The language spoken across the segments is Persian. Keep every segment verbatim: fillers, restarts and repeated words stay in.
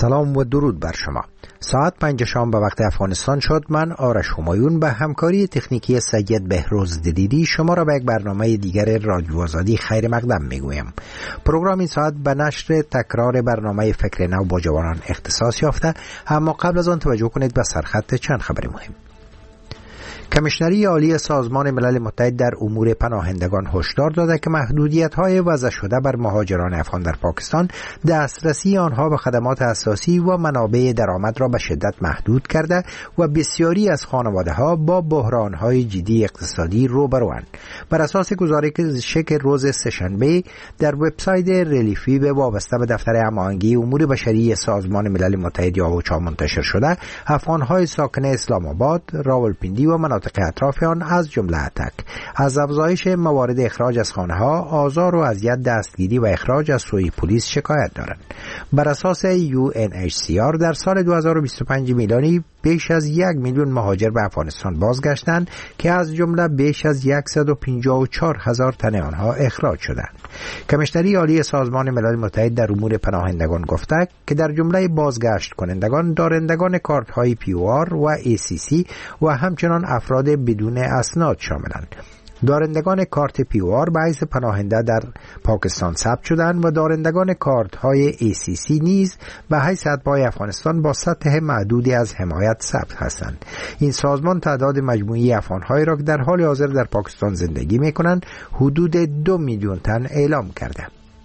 سلام و درود بر شما. ساعت پنج شام به وقت افغانستان شد. من آرش همایون به همکاری تکنیکی سید بهروز دیدی شما را به یک برنامه دیگر رادیو آزادی خیر مقدم میگویم. پروگرام این ساعت به نشر تکرار برنامه فکر نو با جوانان اختصاص یافته، اما قبل از آن توجه کنید به سرخط چند خبر مهم. کمیشنری عالی سازمان ملل متحد در امور پناهندگان هشدار داده که محدودیت‌های وضع شده بر مهاجران افغان در پاکستان دسترسی آنها به خدمات اساسی و منابع درآمد را به شدت محدود کرده و بسیاری از خانواده‌ها با بحران‌های جدی اقتصادی روبروند. بر اساس گزارش که روز سه‌شنبه در وبسایت ریلیفی به وابسته به دفتر هماهنگی امور بشری سازمان ملل متحد یا اوچا منتشر شده، افغان‌های ساکن اسلام آباد، راولپیندی و مناطق اطراف آن از جمله اتک از افزایش موارد اخراج از خانه‌ها، آزار و اذیت، دستگیری و اخراج از سوی پلیس شکایت دارند. بر اساس یو ان اچ سی آر در سال دو هزار و بیست و پنج میلادی بیش از یک میلیون مهاجر به افغانستان بازگشتند که از جمله بیش از صد و پنجاه و چهار هزار تن آنها اخراج شدند. کمیشنری عالی سازمان ملل متحد در امور پناهندگان گفته که در جمله بازگشت کنندگان دارندگان کارت های پی او آر و ای سی سی و همچنان افراد بدون اسناد شاملند. دارندگان کارت پی او آر به حیث پناهنده در پاکستان ثبت شدند و دارندگان کارت های ای سی سی نیز به حیث اتباع افغانستان با سطح معدودی از حمایت ثبت هستند. این سازمان تعداد مجموعی افغان‌هایی را که در حال حاضر در پاکستان زندگی می‌کنند حدود دو میلیون تن اعلام کرده.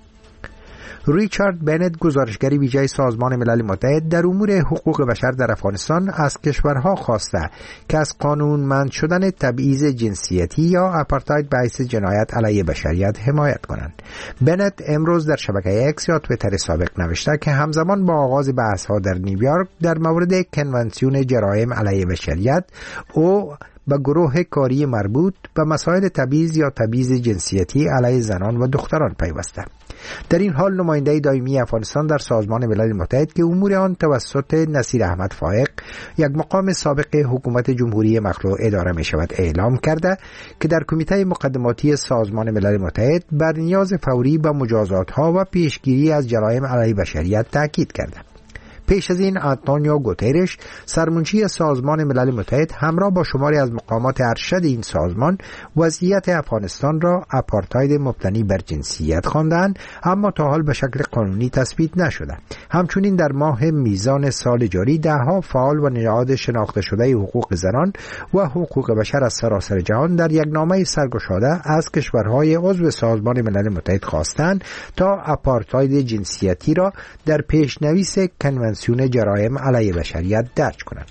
ریچارد بنت، گزارشگر ویژه سازمان ملل متحد در امور حقوق بشر در افغانستان، از کشورها خواسته که از قانونمند شدن تبعیض جنسیتی یا آپارتاید به حیث جنایت علیه بشریت حمایت کنند. بنت امروز در شبکه اکس یا توییتر سابق نوشته که همزمان با آغاز بحث‌ها در نیویورک در مورد کنونسیون جرایم علیه بشریت، او به گروه کاری مربوط به مسائل تبعیض یا تبعیض جنسیتی علیه زنان و دختران پیوسته. در این حال نماینده دائمی افغانستان در سازمان ملل متحد که امور آن توسط نصیر احمد فائق، یک مقام سابق حکومت جمهوری مخلوع اداره می شود، اعلام کرده که در کمیته مقدماتی سازمان ملل متحد بر نیاز فوری به مجازات ها و پیشگیری از جرایم علیه بشریت تاکید کرده. پیش از این آنتونیو گوترش، سرمنشی سازمان ملل متحد، همراه با شماری از مقامات ارشد این سازمان وضعیت افغانستان را آپارتاید مبتنی بر جنسیت خواندند، اما تا حال به شکل قانونی تثبیت نشده. همچنین در ماه میزان سال جاری دهها فعال و نهاد شناخته شده حقوق زنان و حقوق بشر از سراسر جهان در یک نامه سرگشاده از کشورهای عضو سازمان ملل متحد خواستند تا آپارتاید جنسیتی را در پیشنویس کنونسیون جرایم علیه بشریت درج کنند.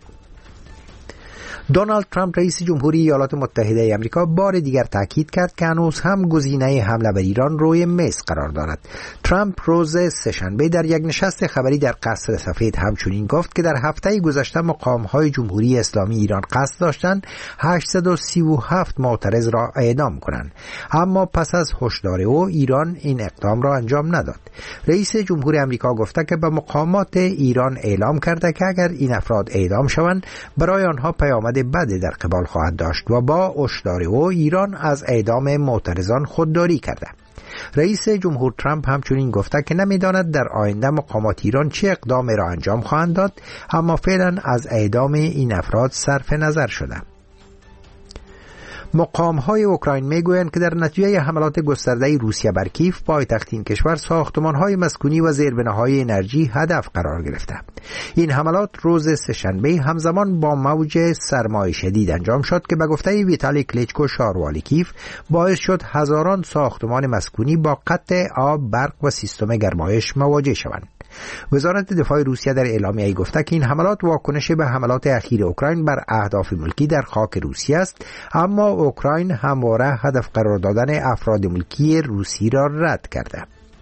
دونالد ترامپ رئیس جمهوری ایالات متحده آمریکا بار دیگر تاکید کرد که هنوز هم گزینه حمله بر ایران روی میز قرار دارد. ترامپ روز سه‌شنبه در یک نشست خبری در قصر سفید همچنین گفت که در هفته گذشته مقام‌های جمهوری اسلامی ایران قصد داشتند هشتصد و سی و هفت معترض را اعدام کنند، اما پس از هشدار او ایران این اقدام را انجام نداد. رئیس جمهور آمریکا گفته که به مقامات ایران اعلام کرده که اگر این افراد اعدام شوند برای آنها پیامد بعد در قبال خواهد داشت و با هشدار او ایران از اعدام معترضان خودداری کرده. رئیس جمهور ترامپ همچنین گفته که نمیداند در آینده مقامات ایران چه اقدامی را انجام خواهند داد، اما فعلا از اعدام این افراد صرف نظر شده. مقام‌های اوکراین میگویند که در نتیجه حملات گسترده روسیه بر کیف، پایتخت این کشور، ساختمان‌های مسکونی و زیربناهای انرژی هدف قرار گرفته. این حملات روز سه‌شنبه همزمان با موج سرمای شدید انجام شد که به گفته ویتالی کلیچکو، شاروالی کیف، باعث شد هزاران ساختمان مسکونی با قطع آب، برق و سیستم گرمایش مواجه شوند. وزارت دفاع روسیه در اعلامیه‌ای گفته که این حملات واکنش به حملات اخیر اوکراین بر اهداف ملکی در خاک روسیه است، اما اوکراین همواره هدف قرار دادن افراد ملکی روسی را رد کرده.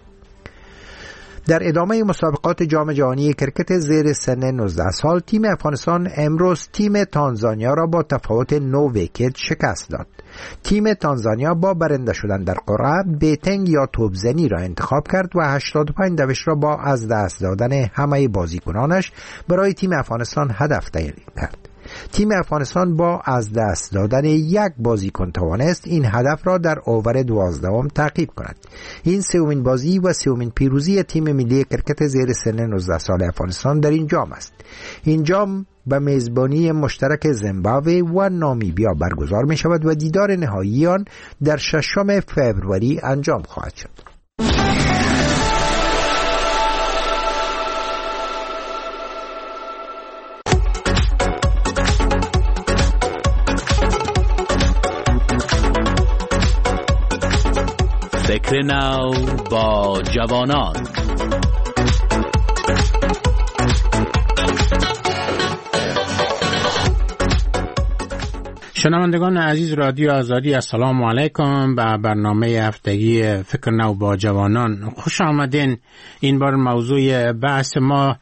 در ادامه مسابقات جام جهانی کرکت زیر سن نوزده سال، تیم افغانستان امروز تیم تانزانیا را با تفاوت نه ویکت شکست داد. تیم تانزانیا با برنده شدن در قرعه بیتنگ یا توپزنی را انتخاب کرد و هشتاد و پنج دوش را با از دست دادن همه بازیکنانش برای تیم افغانستان هدف تعیین کرد. تیم افغانستان با از دست دادن یک بازیکن توانست این هدف را در اوور دوازدهم تعقیب کند. این سومین بازی و سومین پیروزی تیم ملی کرکت زیر سن نوزده سال افغانستان در این جام است. این جام به میزبانی مشترک زیمبابوه و نامیبیا برگزار می شود و دیدار نهایی آن در ششم فوریه انجام خواهد شد. فکر نو با جوانان. شنوندگان عزیز رادیو آزادی، السلام علیکم. به برنامه هفتگی فکر نو با جوانان خوش آمدین. این بار موضوع بحث ما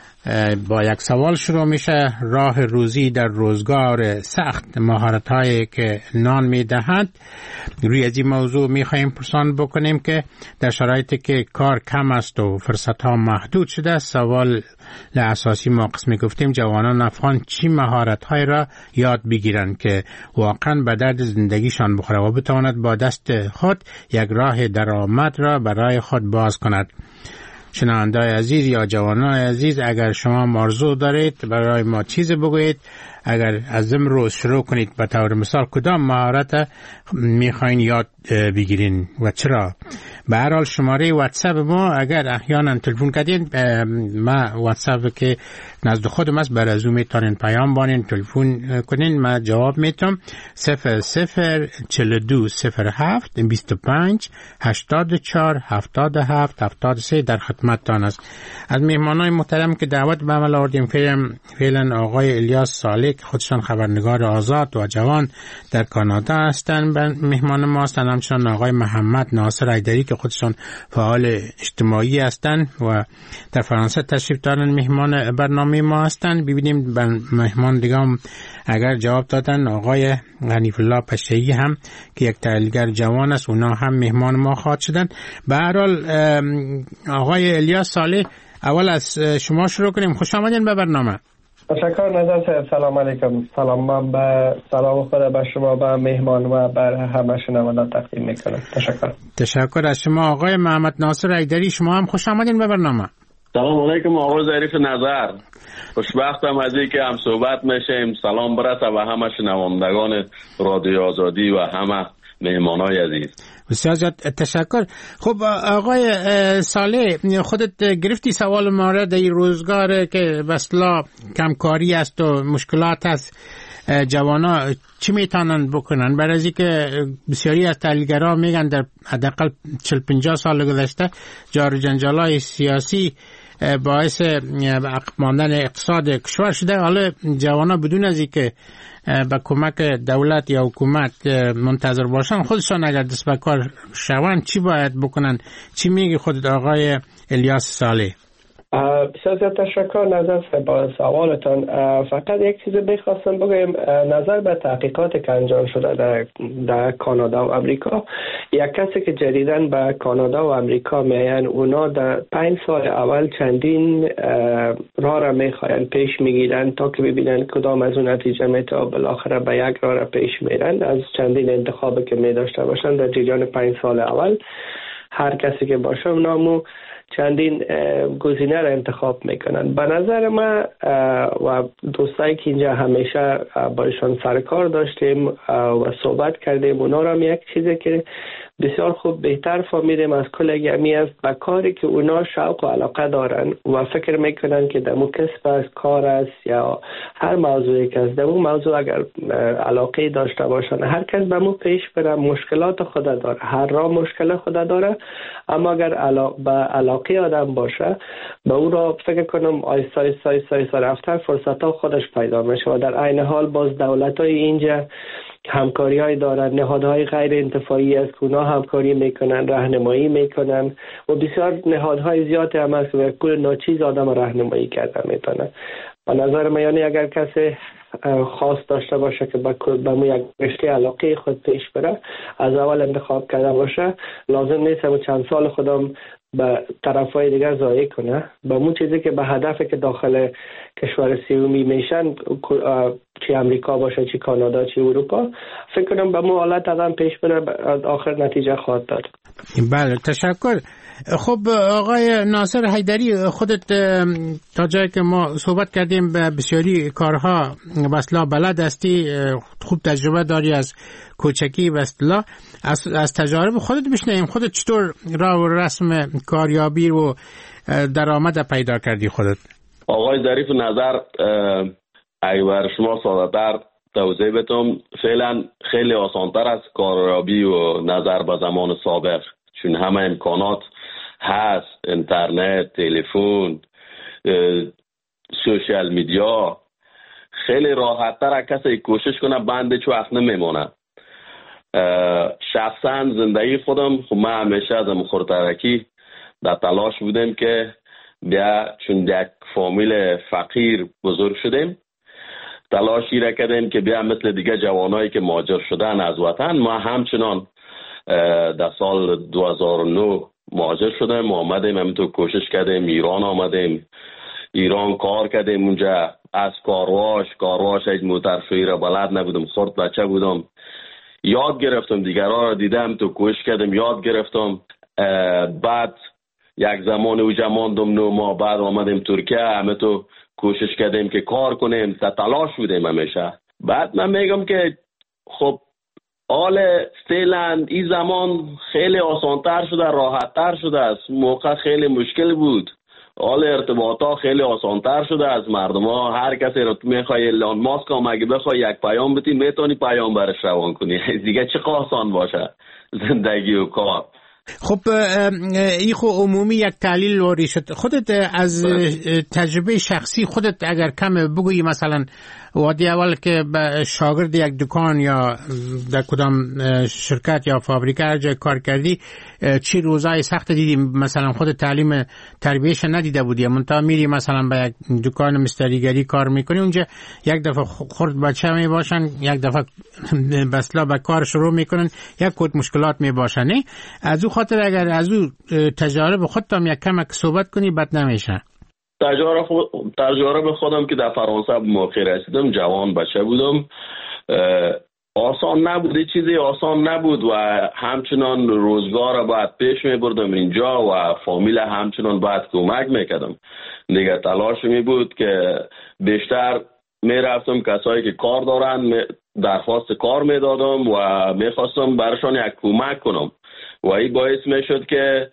با یک سوال شروع میشه: راه روزی در روزگار سخت، مهارت هایی که نان میدهد. روی از این موضوع میخواهیم پرسان بکنیم که در شرایطی که کار کم است و فرصت ها محدود شده، سوال اساسی ما قسمی گفتیم جوانان افغان چی مهارت های را یاد بگیرند که واقعا به درد زندگیشان بخوره و بتواند با دست خود یک راه درآمد را برای خود باز کند. شنونده‌های عزیز یا جوانان عزیز، اگر شما آرزو دارید برای ما چیز بگویید، اگر از امروز شروع کنید به طور مثال کدام مهارت میخواین یاد بگیرین و چرا؟ به هر حال شماره واتساپ ما اگر احیانا تلفن کردین، ما واتساپ که نزد خودم است، بر از اون میتونین پیام بانین، تلفن کنین، ما جواب میتونم. صفر صفر چهل و دو صفر هفت بیست و پنج هشتاد و چهار هفتاد و هفت هفتاد و سه در خدمتتان است. از میهمانای محترم که دعوت به عمل آوردیم فعلا آقای الیاس صالح که خودشان خبرنگار آزاد و جوان در کانادا هستند مهمان ما هستند، همچنان آقای محمد ناصر ایدری که خودشان فعال اجتماعی هستند و در فرانسه تشریف دارن مهمان برنامه ما هستند. ببینیم مهمان دیگه هم اگر جواب دادن. آقای غنیف الله پشه‌ای هم که یک تحلیلگر جوان است، اونا هم مهمان ما خواهد شدن. به هر حال آقای الیاس صالح، اول از شما شروع کنیم. خوش آمدین به برنامه. تشکر نظر صاحب. سلام علیکم. سلام. من به سلام خود به شما، به مهمان و بر همه شنوندگان تقدیم میکنم. تشکر. تشکر از شما. آقای محمد ناصر ایدری، شما هم خوش آمدین به برنامه. سلام علیکم آقای ظریف نظر. خوشبختم از اینکه هم صحبت میشیم. سلام برسه به همه شنوندگان رادیو آزادی و همه مهمانای عزیز. بسیار زیاد تشکر. خب آقای صالح، خودت گرفتی سوال مورد این روزگار که بسلا کمکاری است و مشکلات است، جوانا چی میتونن بکنن؟ برای از اینکه بسیاری از تحلیلگران میگن در حداقل چهل پنجاه سال گذشته جار و جنجالای سیاسی باعث عقب ماندن اقتصاد کشور شده. حالا جوانا بدون از اینکه با کمک دولت یا حکومت منتظر باشن، خودشان اگر دست به کار شوند چی باید بکنن؟ چی میگی خودت آقای الیاس صالح؟ بسیار زیاد تشکر نظر با سوالتان. فقط یک چیز بخواستم بگم. نظر به تحقیقات که انجام شده در, در کانادا و امریکا، یک کسی که جدیداً به کانادا و امریکا میان، اونا در پنج سال اول چندین راه را میخواین پیش میگیرن تا که ببینن کدام از اون نتیجه میتا بالاخره به یک راه را پیش میرن. از چندین انتخابی که میداشته باشن در جریان پنج سال اول، هر کسی که باشه نامو چندین گزینه را انتخاب میکنن. به نظر ما و دوستایی که اینجا همیشه باشون سرکار داشتیم و صحبت کردیم، اونا را یک چیزی که بسیار خوب بهتر فهمیدیم از کل گمی است و کاری که اونا شوق و علاقه دارن و فکر میکنن که دمو کسب از کار است یا هر موضوعی که از دمو موضوع اگر علاقه داشته باشن، هر کس بمو پیش بره. مشکلات خود داره، هر راه مشکل خود داره، اما اگر علا... به علاقه آدم باشه به او را فکر کنم آیستا آیستا آیستا آیستا رفتن فرصت ها خودش پیدا میشه. و در عین حال باز دولت های اینجا همکاری های دارن، نهادهای غیر انتفاعی است که اونا همکاری میکنن، راهنمایی میکنن و بسیار نهادهای زیادی هم هست که کل ناچیز آدم راهنمایی کرده میتونن. به نظر من یعنی اگر کسی خاص داشته باشه که به مو یک رشته علاقه خود پیش بره، از اول انتخاب کرده باشه، لازم نیست همون چند سال خودم به طرفای دیگر ضایع کنه، به اون چیزی که به هدفی که داخل کشور سیومی میشن، چی امریکا باشه، چی کانادا، چی اروپا، فکر کنم به اون حالت آدم پیش بره، آخر نتیجه خواهد داد. بله، تشکر. خب آقای ناصر حیدری، خودت تا جایی که ما صحبت کردیم به بسیاری کارها و اصطلاح بلد هستی، خوب تجربه داری از کوچکی و اصطلاح، از, از تجارب خودت بشنویم. خودت چطور راه و رسم کاریابی و درآمد پیدا کردی خودت؟ آقای ظریف نظر، اگر شما ساده‌تر توضیح بدم، فعلا خیلی آسانتر است کاریابی و نظر به زمان سابق، چون همه امکانات هست، اینترنت، تلفن، سوشال میدیا، خیلی راحت تر کسی کوشش کنه بنده چو وقت نمیمونه. شخصا زندگی خودم، خب من همیشه از مخورترکی در تلاش بودم که بیا، چون یک فامیل فقیر بزرگ شدیم، تلاشی را کردیم که بیا مثل دیگه جوانایی که مهاجر شدن از وطن، ما همچنان در سال دو هزار و نه مهاجر شدیم، آمدیم همینطور کوشش کردیم، ایران آمدیم، ایران کار کردیم اونجا، از کارواش کارواش هیچ موترشویی را بلد نبودم، خرد بچه بودم، یاد گرفتم، دیگران را دیدم تو کوشش کردم، یاد گرفتم. بعد یک زمان اوجا ماندم نو ما، بعد آمدیم ترکیه، همه تو کوشش کردیم که کار کنیم، تا تلاش بودیم همیشه. بعد من میگم که خب حال فعلا این زمان خیلی آسانتر شده، راحتتر شده است، موقع خیلی مشکل بود، حال ارتباطات خیلی آسانتر شده از مردم ها. هر کسی رو میخوای ایلان ماسک هم اگه بخوای یک پیام بتی میتونی پیام برش روان کنی، دیگه چه آسان باشه زندگی و کار. خب این خو عمومی یک تحلیل و ریشت خودت از تجربه شخصی خودت اگر کم بگویی، مثلا وادی اول که به شاگرد یک دکان یا در کدام شرکت یا فابریکه هر جای کار کردی، چی روزای سخت دیدی؟ مثلا خود تعلیم تربیهش ندیده بودی، منتها میری مثلا به یک دکان مستریگری کار میکنی، اونجا یک دفعه خرد بچه می باشن، یک دفعه بسلا به کار شروع میکنن، یک کد مشکلات می باشن. از او خاطر اگر از او تجارب خودت هم یک کمک صحبت کنی بد نمیشه. تجارب تجارب خودم که در فرانسه موقع رسیدم، جوان بچه بودم، آسان نبود، چیزی آسان نبود و همچنان روزگار را باید پیش می بردم اینجا و فامیل همچنان باید کمک میکردم دیگه. تلاش می بود که بیشتر می رفتم کسایی که کار دارن درخواست کار می دادم و می خواستم برشان یک کمک کنم و این باعث می شد که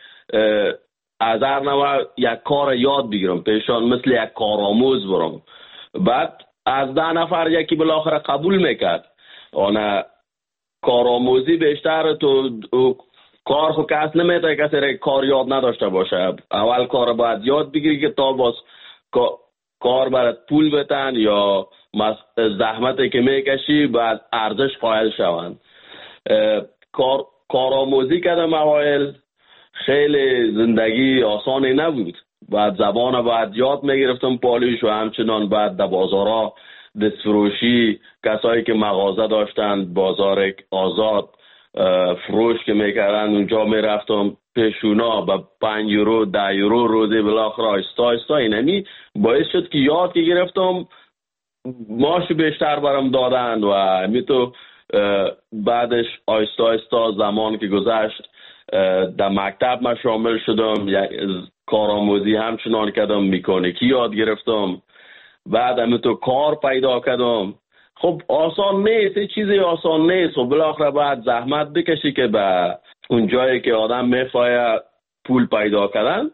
از هر نوع یک کار یاد بگیرم پیشان، مثل یک کارآموز برم. بعد از ده نفر یکی بالاخره قبول میکرد. آن کارآموزی بیشتر تو کار خو کس نمیده کسی کار یاد نداشته باشه، اول کار باید یاد بگیری که تا باز کار برات پول بتن یا زحمتی که میکشی بعد ارزش قائل شوند. کار کارآموزی کردم اوایل، خیلی زندگی آسانی نبود، بعد زبان بعد یاد میگرفتم پالیش و همچنان بعد در بازارها دستفروشی، کسایی که مغازه داشتن بازار آزاد فروش که میکردن اونجا میرفتم پیشونا با پنج یورو ده یورو روزی بالاخره آیستا آیستا اینمی باعث شد که یاد که گرفتم، ماش بیشتر برام دادن و همی تو بعدش آیستا آیستا زمان که گذشت در مکتب ما شامل شدم، کارآموزی همچنان کردم، مکانیکی یاد گرفتم، بعد هم تو کار پیدا کردم. خب آسان نیست، چیزی آسان نیست و بالاخره بعد زحمت بکشی که به اون جایی که آدم میخواه پول پیدا کردن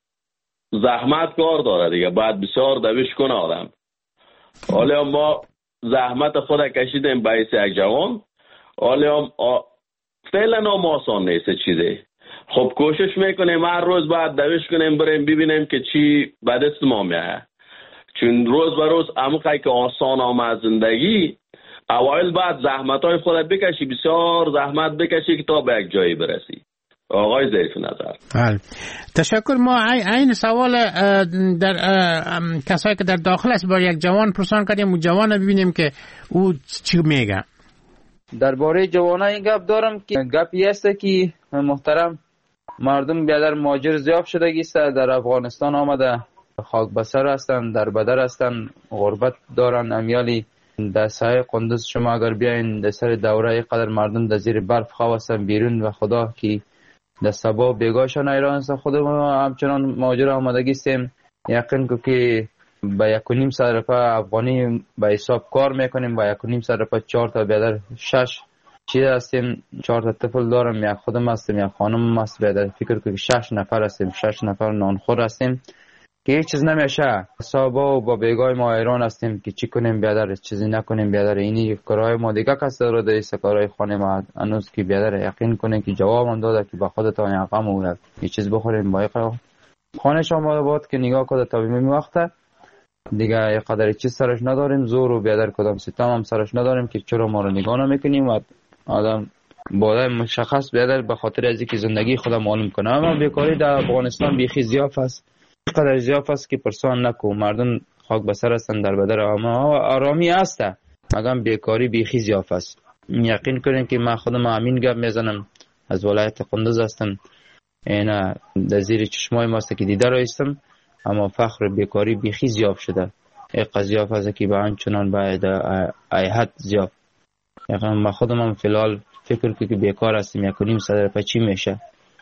زحمت کار داره دیگه، بعد بسیار دوش کنه آدم. حالا ما زحمت خود کشیدیم باعث یک جوان، حالا آ... فعلا هم آسان نیست چیزی. خب کوشش میکنیم هر روز بعد دوش کنیم بریم ببینیم که چی به دست ما میاد، چون روز به روز عمقی که آسان آمد زندگی، اوایل بعد زحمت های خودت بکشی، بسیار زحمت بکشی که تا به یک جایی برسی. آقای ظریف نظر. بله تشکر. ما این سوال در کسایی که در داخل است با یک جوان پرسان کردیم و جوان ببینیم که او چی میگه. درباره جوانای این گپ دارم که گپی است که محترم مردم بیادر مهاجر زیاد شده گیست، در افغانستان آمده خاک بسر هستن، در بدر هستن، غربت دارن. امیالی در سایه قندوز شما اگر بیاین در سر دوره قدر مردم در زیر برف خواه هستن بیرون و خدا که در سبا بیگاشان ایران هستن. خود ما همچنان مهاجر آمده گیستیم. یقین که که با یک و نیم صد روپه افغانی به حساب کار میکنیم، با یک و نیم صد روپه چهار تا بیادر شش چیز هستیم، چهار تا طفل دارم، یک خودم هستیم، یک خانم هست. بیادر فکر که شش نفر هستیم، شش نفر نانخور هستیم که هیچ چیز نمیشه. حسابا و با بیگای ما ایران هستیم که چی کنیم بیادر، چیزی نکنیم بیادر. اینی کارهای ما دیگه کس رو دیست کارهای خانه ما هنوز که بیادر یقین کنیم که جواب هم داده که با خودتان یک غم و یه چیز بخوریم با یک خانه شما بود که نگاه کنه تا بیمی وقته دیگه یک قدر چیز سرش نداریم، زور و بیادر کدام ستم هم سرش نداریم که چرا ما رو نگاه نمیکنیم و آدم باید مشخص بیادر به خاطر از اینکه زندگی خودم معلوم کنه. اما بیکاری در افغانستان بیخی زیاف است، قدر زیاف است که پرسان نکو. مردم خاک بسر هستن در بدر، اما آرامی هسته مگم بیکاری بیخی زیاف است. یقین کنین که من خودم امین گپ میزنم، از ولایت قندوز هستم، اینا در زیر چشمای ماست که دیده رایستم، اما فخر بیکاری بیخی زیاف شده. این قضیه هست که به همچنان باید ایحد زیاف. یقین من خودم هم فیلال فکر که بیکار هستیم، یک و نیم صد روپه چی میشه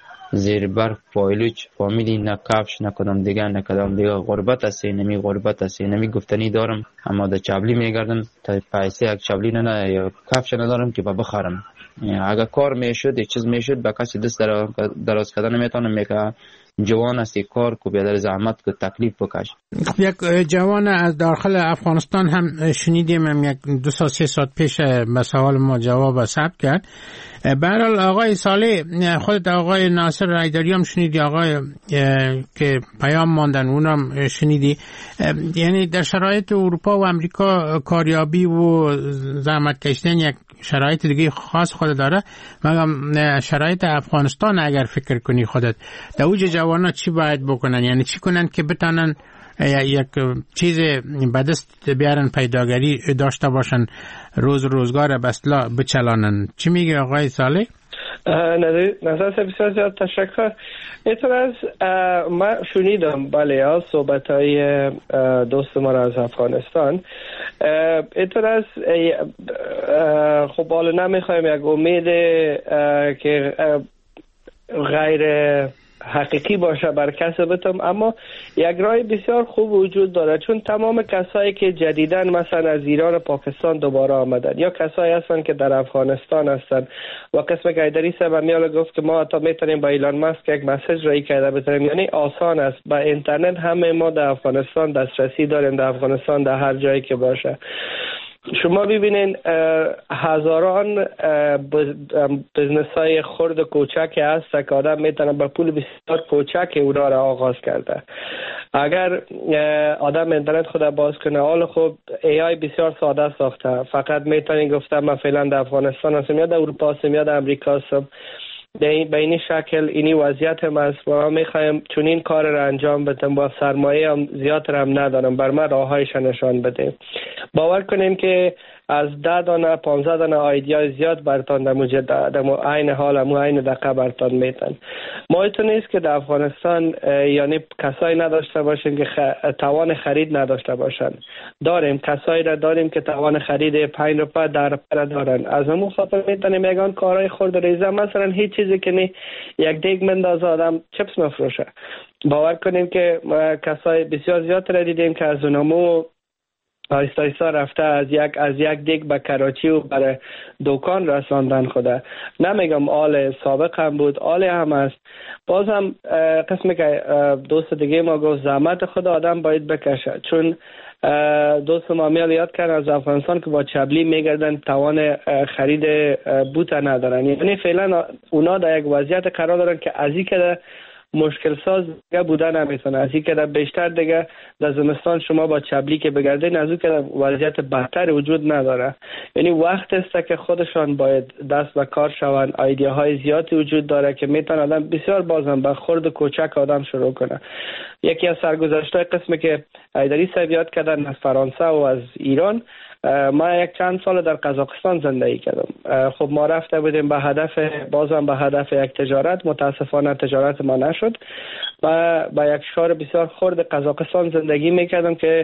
زیر برف پایلوچ فامیلی نه کفش نه کدام دیگه نه کدام دیگه. غربت است، نمی غربت است، نمی گفتنی دارم اما در چبلی میگردم تا پیسه یک چبلی نه نه یا کفش ندارم که بخرم. اگر کار میشد یک چیز میشد به کسی دست دراز کردن نمیتونم میگه جوان است کار کو بیادر زحمت کو تکلیف بکش. یک جوان از داخل افغانستان هم شنیدیم، هم یک دو سال سه سال پیش به سوال ما جواب ثبت کرد. به هر حال آقای صالح، خودت آقای ناصر رایداری هم شنیدی، آقای که پیام ماندن اونم شنیدی. یعنی در شرایط اروپا و امریکا کاریابی و زحمت کشیدن یک شرایط دیگه خاص خود داره، مگم شرایط افغانستان اگر فکر کنی خودت در اوج جوانا چی باید بکنن؟ یعنی چی کنن که بتانن یک چیز به دست بیارن، پیداگری داشته باشن، روز روزگار بسلا بچلانن؟ چی میگه آقای صالح؟ نظر بسیار زیاد تشکر. اینطور از من شنیدم بله ها صحبت های دوست ما را از افغانستان. اینطور از خب حالا نمیخوایم یک امید که غیر حقیقی باشه بر کسب بتم، اما یک راه بسیار خوب وجود داره، چون تمام کسایی که جدیداً مثلا از ایران و پاکستان دوباره آمدن یا کسایی هستن که در افغانستان هستن و قسم که ایدری صاحب میاله گفت که ما تا میتونیم با ایلان ماسک یک مسیج رای کرده بتونیم، یعنی آسان است. با اینترنت همه ما در افغانستان دسترسی داریم، در افغانستان در هر جایی که باشه. شما ببینین هزاران بزنس های خرد و کوچک هست که آدم میتونه با پول بسیار کوچک اونا را آغاز کرده. اگر آدم اینترنت خود باز کنه، حال خوب ای آی بسیار ساده ساخته، فقط میتونین گفته من فعلا در افغانستان هستم یا در اروپا هستم یا در امریکا هستم، به این شکل اینی وضعیت هم است و ما میخوایم چون این کار را انجام بدیم با سرمایه هم زیاد هم ندارم، بر ما راهایش نشان بده. باور کنیم که از ده دانه پانزده دانه آیدیا زیاد برتان در موجه در عین حال همو عین دقیقه برتان میتن. ما ایتون نیست که در افغانستان یعنی کسایی نداشته باشیم که خ... توان خرید نداشته باشن. داریم کسایی را داریم که توان خرید پنج روپه در روپه دارن. از همون خاطر میتونیم یگان کارهای خورد ریزه، مثلا هیچ چیزی که نی یک دیگ مندازه آدم چپس مفروشه. باور کنیم که کسای بسیار زیاد را دیدیم که از اونمو آیستا آیستا رفته از یک از یک دیگ به کراچی و برای دکان رساندن خوده. نمیگم آل سابق هم بود، آل هم است. باز هم قسمی که دوست دیگه ما گفت زحمت خود آدم باید بکشه، چون دوست ما میال یاد کرد از افغانستان که با چبلی میگردن توان خرید بوت ندارن، یعنی فعلا اونا در یک وضعیت قرار دارن که از این که مشکل ساز دیگه بودن نمیتونه، از این که بیشتر دیگه در زمستان شما با چبلی که بگردین از اون که وضعیت بهتر وجود نداره. یعنی وقت است که خودشان باید دست به کار شون. ایدیاهای زیادی وجود داره که میتونه آدم بسیار بازم به خرد کوچک آدم شروع کنه. یکی از سرگذشت‌های قسمی که ایدری صاحب یاد کردن از فرانسه و از ایران، ما یک چند سال در قزاقستان زندگی کردم. خب ما رفته بودیم به هدف، بازم به هدف یک تجارت. متاسفانه تجارت ما نشد و با یک شهر بسیار خرد قزاقستان زندگی میکردم که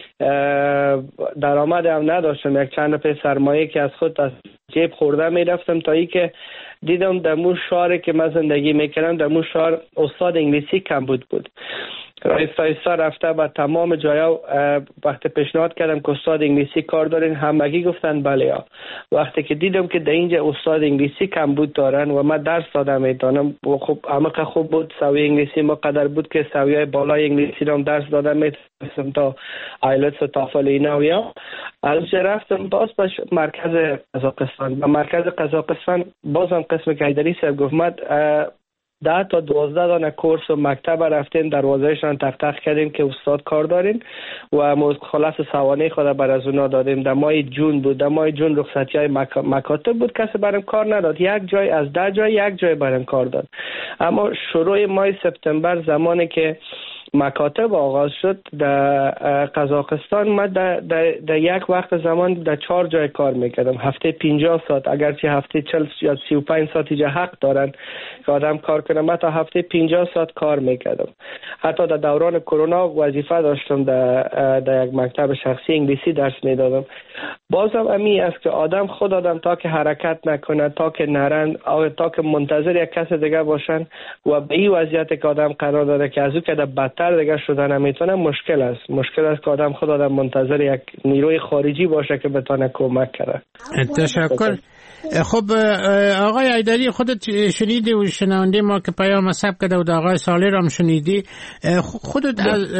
درآمد هم نداشتم. یک چند پی سرمایه که از خود از جیب خورده میرفتم تا ای که دیدم در مو شهری که من زندگی میکردم در مو شهر استاد انگلیسی کم بود بود ایستا ایستا رفته با تمام جایا وقتی پیشنهاد کردم که استاد انگلیسی کار دارین، همگی گفتن بله ها. وقتی که دیدم که در اینجا استاد انگلیسی کم بود دارن و من درس دادم میتونم و خب همه خوب بود، سوی انگلیسی ما قدر بود که سویای بالای انگلیسی رو درس دادم میتونم تا آیلتس و تافل اینا و یا از رفتم باز به مرکز قزاقستان. به مرکز قزاقستان بازم قسم کیدری سر گفت ده تا دوازده دانه کورس و مکتب رفتیم، دروازهشان تق تق کردیم که استاد کار دارین و خلاص سوانه خود بر از اونا دادیم. در ماه جون بود، در ماه جون رخصتی های مک... مکاتب بود، کسی برام کار نداد. یک جای از ده جای یک جای برام کار داد. اما شروع ماه سپتامبر زمانی که مکاتب آغاز شد در قزاقستان، من در, در, در یک وقت زمان در چهار جای کار میکردم، هفته پنجاه ساعت، اگرچه هفته چهل یا سی و پنج ساعت اینجا حق دارن که آدم کار کنه، من تا هفته پنجاه ساعت کار میکردم. حتی در دوران کرونا وظیفه داشتم در, در یک مکتب شخصی انگلیسی درس میدادم. بازم امی است که آدم خود آدم تا که حرکت نکنه، تا که نرن، تا که منتظر یک کس دیگه باشن و به این وضعیت که آدم قرار داره که از او که در بدتر دیگه شدن نمیتونه، مشکل است. مشکل است که آدم خود آدم منتظر یک نیروی خارجی باشه که بتونه کمک کنه. تشکر. خب آقای ایدری، خودت شنیدی و شنونده ما که پیام ثبت کرده و آقای صالح هم شنیدی، خودت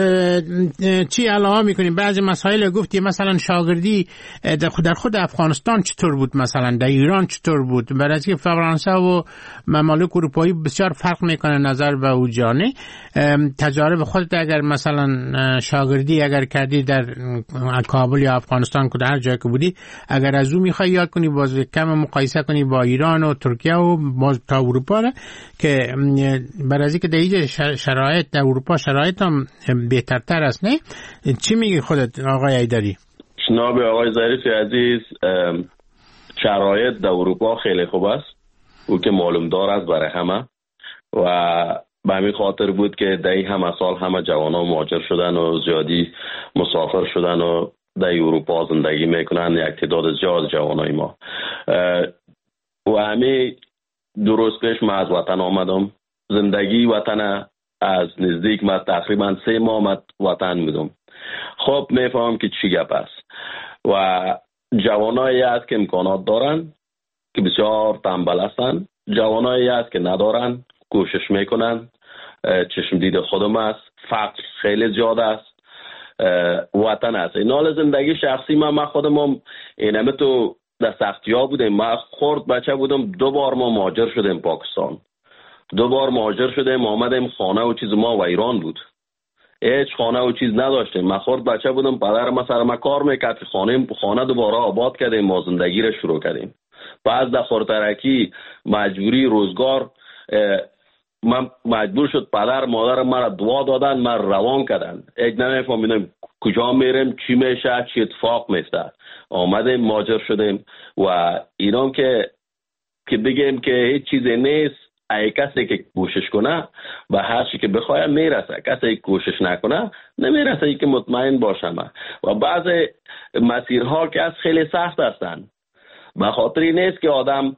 چی علاوه میکنی؟ بعضی مسائل گفتی، مثلا شاگردی در خود افغانستان چطور بود، مثلا در ایران چطور بود؟ برای اینکه فرانسه و ممالک اروپایی بسیار فرق میکنه نظر به او جانه. تجارب خودت اگر مثلا شاگردی اگر کردی در کابل یا افغانستان که در جای که بودی، اگر از او میخوای یاد کنی، باز کم مقایسه کنی با ایران و ترکیه و باز تا اروپا را، که برای اینکه در اینجا شرایط در اروپا شرایط هم بهترتر است، نه؟ چی میگی خودت آقای ایدری؟ جناب آقای ظریف عزیز، شرایط در اروپا خیلی خوب است، او که معلوم دار است برای همه، و به همین خاطر بود که در این همه سال همه جوانان مهاجر شدن و زیادی مسافر شدن و در اروپا زندگی میکنن، یک تعداد زیاد جوانای ما. و همین دو روز پیش من از وطن آمدم. زندگی وطن از نزدیک من تقریبا سه ماه من وطن بودم. خب میفهمم که چی گپ است و جوانایی هست که امکانات دارن که بسیار تنبل هستن، جوانایی هست که ندارن کوشش میکنن. چشم دید خودم است، فقر خیلی زیاد است، وطن است. این حال زندگی شخصی من من خودم هم اینمه تو در سختی ها بودیم. من خورد بچه بودم، دو بار ما مهاجر شدیم پاکستان، دو بار مهاجر شدیم آمدیم، خانه و چیز ما و ایران بود، هیچ خانه و چیز نداشتیم. من خورد بچه بودم، پدر ما سر ما کار میکرد که خانه خانه دوباره آباد کردیم، ما زندگی رو شروع کردیم. بعد در خورترکی مجبوری روزگار من مجبور شد پدر مادر مرا دعا دادن، من روان کردن. یک نمیفهمیدم کجا میریم، چی میشه، چی اتفاق میفته. آمدیم مهاجر شدیم و اینام که که بگیم که هیچ چیزی نیست. ای کسی که کوشش کنه به هر چی که بخواد میرسه، کسی که کوشش نکنه نمیرسه. ای که مطمئن باشم. و بعض مسیرها که از خیلی سخت هستن، به خاطری نیست که آدم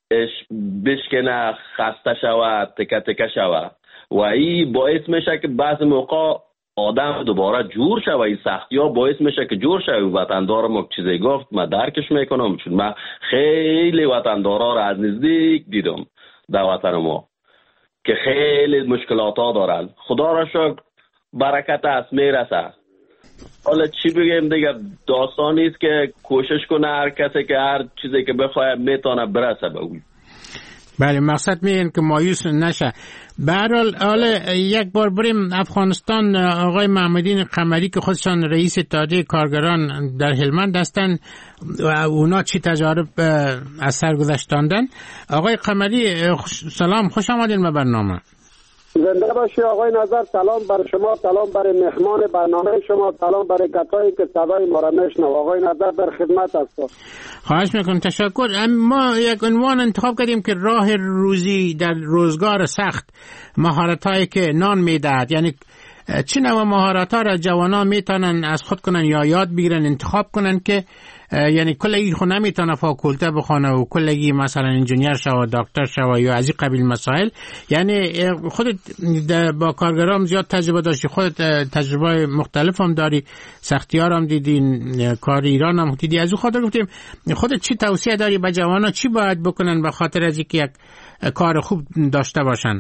بشکنه، خسته شود، تکه تکه شود و این باعث میشه که بعض موقع آدم دوباره جور شود. این سختی ها باعث میشه که جور شود. وطندار ما چیزی گفت من درکش میکنم، چون من خیلی وطندارا را از نزدیک دیدم در وطن ما که خیلی مشکلات ها دارن. خدا را شکر برکت است میرسه. حالا چی بگیم دیگه، داستانی است که کوشش کنه هر کسی که هر چیزی که بخواد میتونه برسه به اون. بله، مقصد میگن که مایوس نشه. به هر حال حالا یک بار بریم افغانستان. آقای محمدین قمری که خودشان رئیس اتحادیه کارگران در هلمند هستند و اونا چی تجارب از سر گذشتاندن. آقای قمری سلام، خوش آمدین به برنامه. زنده باشی آقای نظر. سلام بر شما، سلام بر مهمان برنامه شما، سلام بر کسایی که صدای ما را میشنوند. آقای نظر در خدمت هستم. خواهش میکنم، تشکر. ما یک عنوان انتخاب کردیم که راه روزی در روزگار سخت، مهارت هایی که نان میدهد. یعنی چه نوع مهارت ها را جوانان میتونن از خود کنن یا یاد بگیرن، انتخاب کنن که یعنی کلگی خود نمیتونه فاکولته بخونه و کلگی مثلا انجینیر شو، دکتر شو یا از این قبیل مسائل. یعنی خودت با کارگرام زیاد تجربه داشتی، خودت تجربه مختلف هم داری، سختیار هم دیدین، کار ایران هم دیدی. از اون خاطر گفتیم خودت چی توصیه داری به جوانان، چی باید بکنن به خاطر از اینکه یک کار خوب داشته باشن؟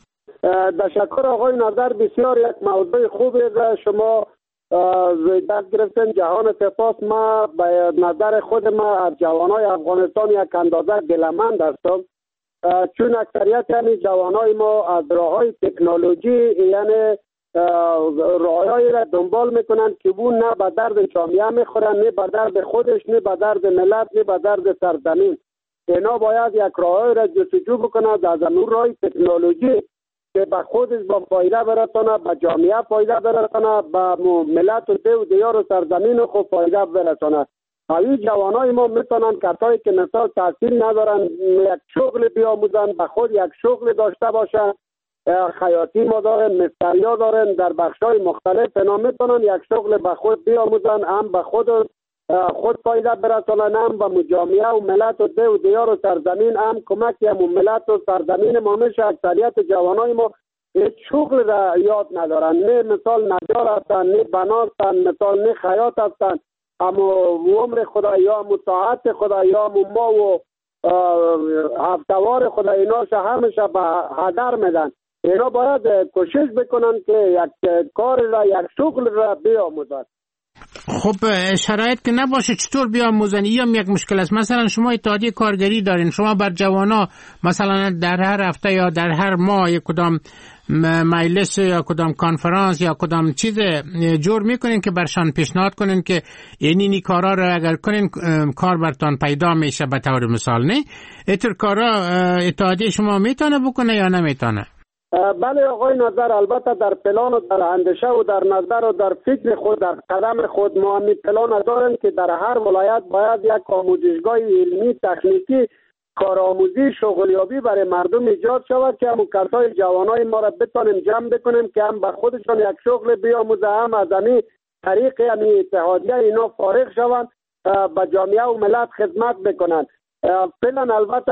تشکر آقای نظر. بسیار یک موضوع خوبی است شما دست گرفتن. جهان سپاس. ما به نظر خود ما از جوانای افغانستان یک اندازه دلمند هستم، چون اکثریت یعنی جوانای ما از راههای تکنولوژی یعنی راههایی را دنبال میکنن که اون نه به درد جامعه میخورن، نه به درد خودش، نه به درد ملت، نه به درد سرزمین. اینا باید یک راههایی را جستجو بکنند از اون راه تکنولوژی که به خودش با فایده برسانه، به جامعه فایده برسانه، به ملت و ده و دیار و سرزمین خود فایده برسانه. این جوانای ما میتونن کسایی که مثال تحصیل ندارن یک شغل بیاموزن، به خود یک شغل داشته باشن. خیاطی ما دارن، مستریا دارن، در بخشای مختلف اینا میتونن یک شغل به خود بیاموزن، هم به خود خود فایده برسانن، هم به جامعه و ملت و ده و دیار و سرزمین هم کمک هم ملت و سرزمین ما میشه. اکثریت جوانای ما هیچ شغل را یاد ندارن، نه مثال نجار هستن، نه بنا هستن، مثال نه خیاط هستن، اما عمر خدا یا مطاعت خدا یا ما و هفتوار خدا اینا همیشه به هدر میدن. اینا باید کوشش بکنن که یک کار را، یک شغل را بیاموزن. خب شرایط که نباشه چطور بیاموزن؟ این یک مشکل است. مثلا شما اتحادیه کارگری دارین، شما بر جوانا مثلا در هر هفته یا در هر ماه یک کدام مجلس یا کدام کنفرانس یا کدام چیز جور میکنین که برشان پیشنهاد کنین که اینی کارا رو اگر کنین کار برتان پیدا میشه به طور مثال. نه اینطور کارا اتحادیه شما میتونه بکنه یا نمیتونه؟ بله آقای نظر، البته در پلان و در اندیشه و در نظر و در فکر خود، در قدم خود ما می پلان داریم که در هر ولایت باید یک آموزشگاه علمی تکنیکی کارآموزی شغلیابی برای مردم ایجاد شود که هم کسای جوانای ما را بتونیم جمع بکنیم که هم به خودشان یک شغل بیاموزه، هم از همین طریق همین اتحادیه اینا فارغ شوند به جامعه و ملت خدمت بکنند. فعلا البته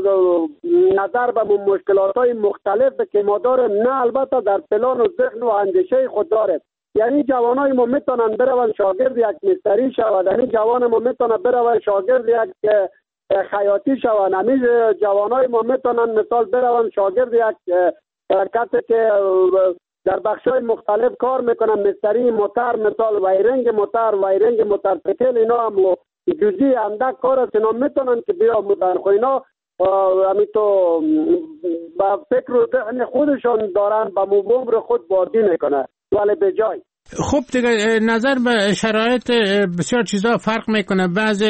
نظر به مشکلات های مختلف که ما داریم، نه البته در پلان و ذهن و اندیشه خود داریم. یعنی جوانای ما میتونن بروند شاگرد یک مستری شود، یعنی جوان ما میتونه بروند شاگرد یک خیاطی شود، همین جوانای ما میتونن مثال بروند شاگرد یک کسی که در بخشای مختلف کار میکنن، مستری موتر، مثال وایرنگ موتر، وایرنگ موتورسیکل، اینا هم جزئی اندک کار است، اینا میتونن که بیاموزن. خو اینا همین تو با فکر و ذهن خودشان دارن، با عمر خود بازی میکنن ولی به جای. خب دیگه نظر به شرایط بسیار چیزا فرق میکنه. بعض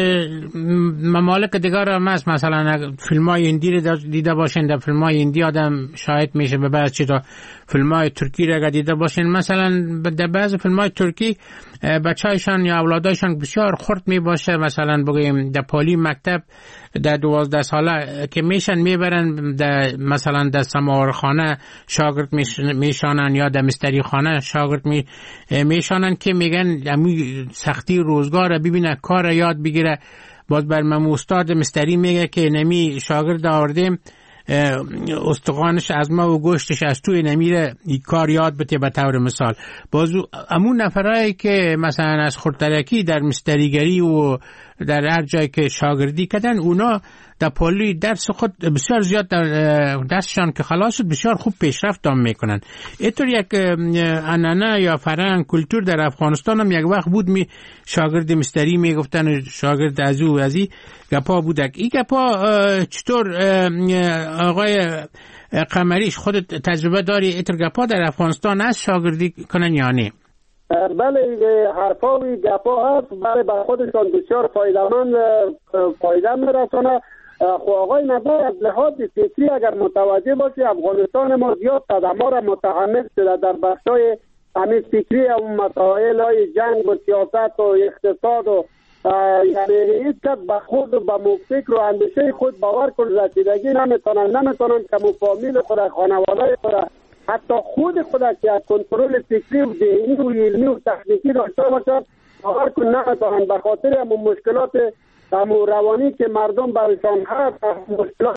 ممالک دیگر هم هست، مثلا فیلم های هندی رو دیده باشین، در فیلم های هندی آدم شاهد میشه به بعض چیزا. فیلم های ترکی رو دیده باشین، مثلا در بعض فیلم های ترکی بچه‌هایشان یا اولادایشان بسیار خرد میباشه، مثلا بگیم در پالی مکتب در دوازده ساله که میشن میبرن در مثلا در سماورخانه شاگرد میشانن یا در مستری خانه شاگرد می میشانن که میگن امی سختی روزگار ببینه کار یاد بگیره. باز بر من استاد مستری میگه که نمی شاگرد آوردیم استخوانش از ما و گوشتش از توی نمیره این کار یاد بده به طور مثال. باز امون نفرایی که مثلا از خردترکی در مستریگری و در هر جایی که شاگردی کردن، اونا در پولی درس خود بسیار زیاد در درسشان که خلاص شد بسیار خوب پیشرفت دام میکنن. اینطور یک عنعنه یا فرهنگ کلتور در افغانستان هم یک وقت بود، می شاگرد مستری میگفتن شاگرد از او از این گپا بودک. این گپا چطور آقای قمریش خودت تجربه داری؟ اینطور گپا در افغانستان هست شاگردی کنن یا نه؟ بله حرفا و گپا هست، بله به خودشان بسیار فایده‌مند فایده میرسونه. خو آقای نظر از لحاظ فکری اگر متوجه باشی افغانستان ما زیاد صدمه را متحمل شده در بخشای همین فکری و مسائل های جنگ و سیاست و اقتصاد و یعنی هیچ کس به خود و به موفکر و اندیشه خود باور کن رسیدگی نمیتونن نمیتونن که مفامیل خود خانواده خود حتی خود خود که از کنترل فکری و ذهنی و علمی و تکنیکی داشته باشد باور کن نمیتونن به خاطر همون مشکلات همون روانی که مردم برشان هست مشکلات